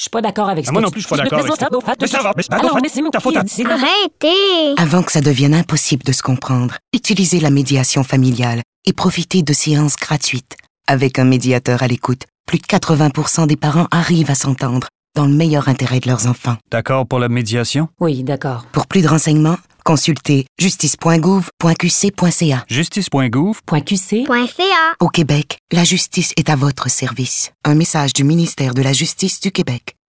suis pas d'accord avec ça. Moi non plus, je suis pas d'accord avec ça. Mais ça va, mais c'est mon ta faute à... kid. Arrêtez! Avant que ça devienne impossible de se comprendre, utilisez la médiation familiale et profitez de séances gratuites. Avec un médiateur à l'écoute, plus de 80% des parents arrivent à s'entendre dans le meilleur intérêt de leurs enfants. D'accord pour la médiation? Oui, d'accord. Pour plus de renseignements, consultez justice.gouv.qc.ca. Justice.gouv. .qc. .ca. Au Québec, la justice est à votre service. Un message du ministère de la Justice du Québec.